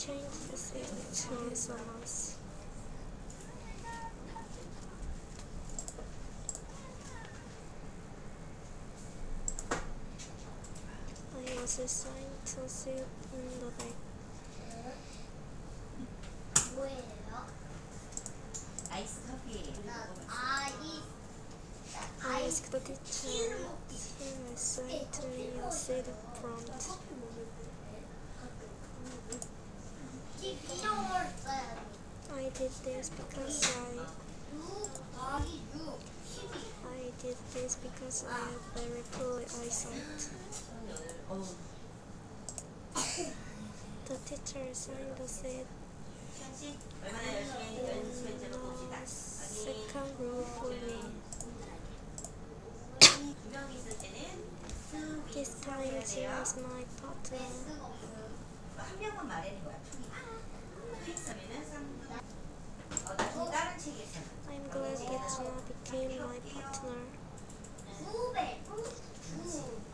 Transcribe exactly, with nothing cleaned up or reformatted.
changed the setting to summers. I was assigned to sit in the back. 뭐예요? 아이스 커피. 아이스. I asked the teacher to assign to me a seat front. I did this because I I did this because I have very poor eyesight. The teacher assigned the seat in the second row for me. This time she was my partner. 한 명만 말하는 거야. 있으면은 쌍. 어, 나중에 다른 책에서. I'm glad that Jenna became my partner. 후배.